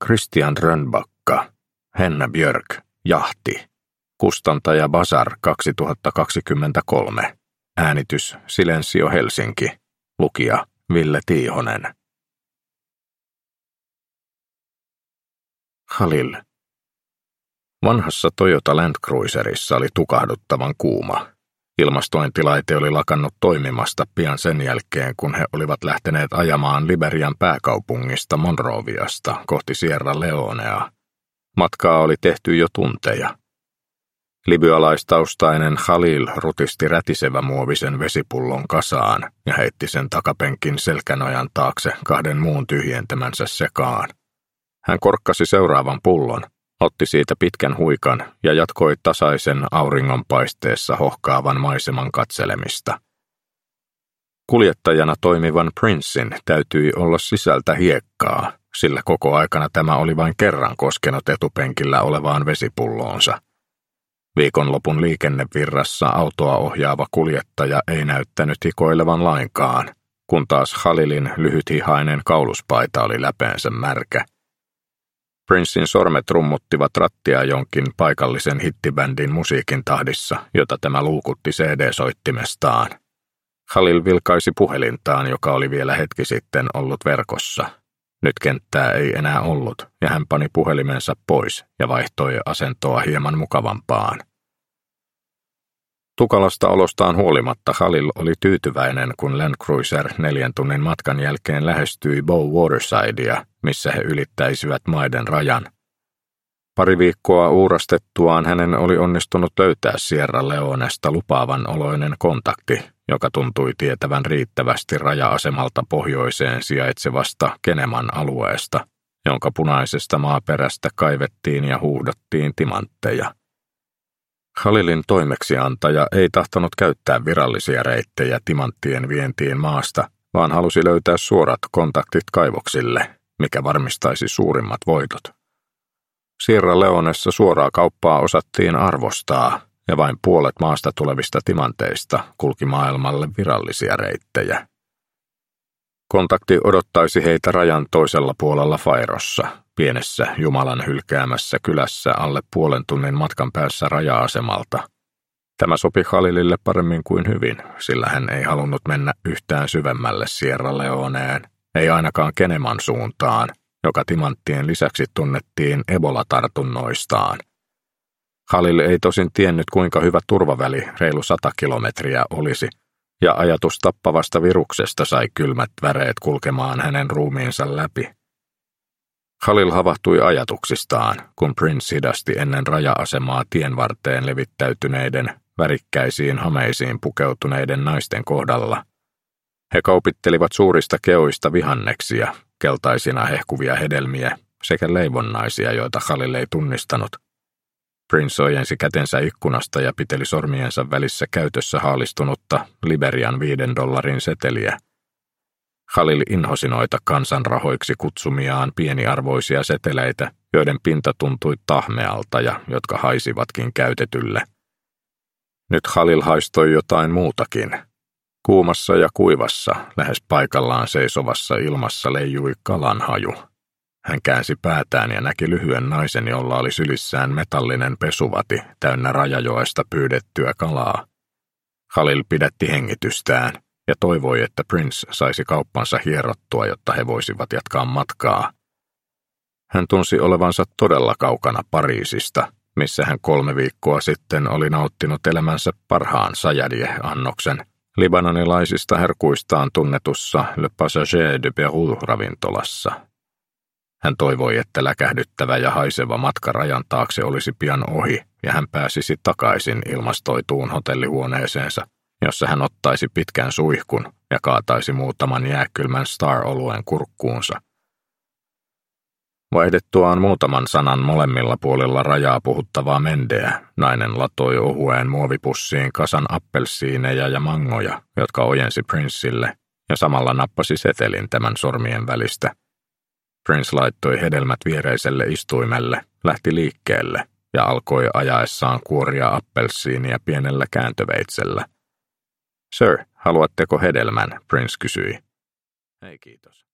Christian Rönnbacka, Henna Björk, Jahti. Kustantaja Bazar 2023. Äänitys Silensio Helsinki. Lukija Ville Tiihonen. Khalil. Vanhassa Toyota Land Cruiserissa oli tukahduttavan kuuma. Ilmastointilaite oli lakannut toimimasta pian sen jälkeen, kun he olivat lähteneet ajamaan Liberian pääkaupungista Monroviasta kohti Sierra Leonea. Matkaa oli tehty jo tunteja. Libyalaistaustainen Khalil rutisti rätisevä-muovisen vesipullon kasaan ja heitti sen takapenkin selkänojan taakse 2 muun tyhjentämänsä sekaan. Hän korkkasi seuraavan pullon, otti siitä pitkän huikan ja jatkoi tasaisen auringonpaisteessa hohkaavan maiseman katselemista. Kuljettajana toimivan Princein täytyi olla sisältä hiekkaa, sillä koko aikana tämä oli vain kerran koskenut etupenkillä olevaan vesipulloonsa. Viikonlopun liikennevirrassa autoa ohjaava kuljettaja ei näyttänyt hikoilevan lainkaan, kun taas Khalilin lyhythihainen kauluspaita oli läpeensä märkä. Princein sormet rummuttivat rattia jonkin paikallisen hittibändin musiikin tahdissa, jota tämä luukutti CD-soittimestaan. Khalil vilkaisi puhelintaan, joka oli vielä hetki sitten ollut verkossa. Nyt kenttää ei enää ollut, ja hän pani puhelimensa pois ja vaihtoi asentoa hieman mukavampaan. Tukalasta olostaan huolimatta Khalil oli tyytyväinen, kun Land Cruiser 4 tunnin matkan jälkeen lähestyi Bow Watersidea, missä he ylittäisivät maiden rajan. Pari viikkoa uurastettuaan hänen oli onnistunut löytää Sierra Leonesta lupaavan oloinen kontakti, joka tuntui tietävän riittävästi raja-asemalta pohjoiseen sijaitsevasta Keneman alueesta, jonka punaisesta maaperästä kaivettiin ja huuhdottiin timantteja. Khalilin toimeksiantaja ei tahtonut käyttää virallisia reittejä timanttien vientiin maasta, vaan halusi löytää suorat kontaktit kaivoksille, mikä varmistaisi suurimmat voitot. Sierra Leonessa suoraa kauppaa osattiin arvostaa, ja vain puolet maasta tulevista timanteista kulki maailmalle virallisia reittejä. Kontakti odottaisi heitä rajan toisella puolella Fairossa, pienessä Jumalan hylkäämässä kylässä alle 0,5 tunnin matkan päässä raja-asemalta. Tämä sopi Khalilille paremmin kuin hyvin, sillä hän ei halunnut mennä yhtään syvemmälle Sierra Leoneen, ei ainakaan Keneman suuntaan, joka timanttien lisäksi tunnettiin Ebola-tartunnoistaan. Khalil ei tosin tiennyt, kuinka hyvä turvaväli reilu 100 kilometriä olisi, ja ajatus tappavasta viruksesta sai kylmät väreet kulkemaan hänen ruumiinsa läpi. Khalil havahtui ajatuksistaan, kun Prince hidasti ennen raja-asemaa tienvarteen levittäytyneiden, värikkäisiin hameisiin pukeutuneiden naisten kohdalla. He kaupittelivat suurista keoista vihanneksia, keltaisina hehkuvia hedelmiä sekä leivonnaisia, joita Khalil ei tunnistanut. Prince ojensi kätensä ikkunasta ja piteli sormiensa välissä käytössä haalistunutta Liberian $5 seteliä. Khalil inhosi noita kansanrahoiksi kutsumiaan pieniarvoisia seteleitä, joiden pinta tuntui tahmealta ja jotka haisivatkin käytetylle. Nyt Khalil haistoi jotain muutakin. Kuumassa ja kuivassa, lähes paikallaan seisovassa ilmassa leijui kalanhaju. Hän käänsi päätään ja näki lyhyen naisen, jolla oli sylissään metallinen pesuvati täynnä Rajajoesta pyydettyä kalaa. Khalil pidätti hengitystään ja toivoi, että Prince saisi kauppansa hierottua, jotta he voisivat jatkaa matkaa. Hän tunsi olevansa todella kaukana Pariisista, missä hän 3 viikkoa sitten oli nauttinut elämänsä parhaan sajadie-annoksen libanonilaisista herkuistaan tunnetussa Le Passager de Peru-ravintolassa. Hän toivoi, että läkähdyttävä ja haiseva matka rajan taakse olisi pian ohi ja hän pääsisi takaisin ilmastoituun hotellihuoneeseensa, jossa hän ottaisi pitkän suihkun ja kaataisi muutaman jääkylmän Star-oluen kurkkuunsa. Vaihdettuaan muutaman sanan molemmilla puolilla rajaa puhuttavaa mendeä, nainen latoi ohueen muovipussiin kasan appelsiineja ja mangoja, jotka ojensi Princelle, ja samalla nappasi setelin tämän sormien välistä. Prince laittoi hedelmät viereiselle istuimelle, lähti liikkeelle ja alkoi ajaessaan kuoria appelsiinia pienellä kääntöveitsellä. "Sir, haluatteko hedelmän?" Prince kysyi. "Ei kiitos."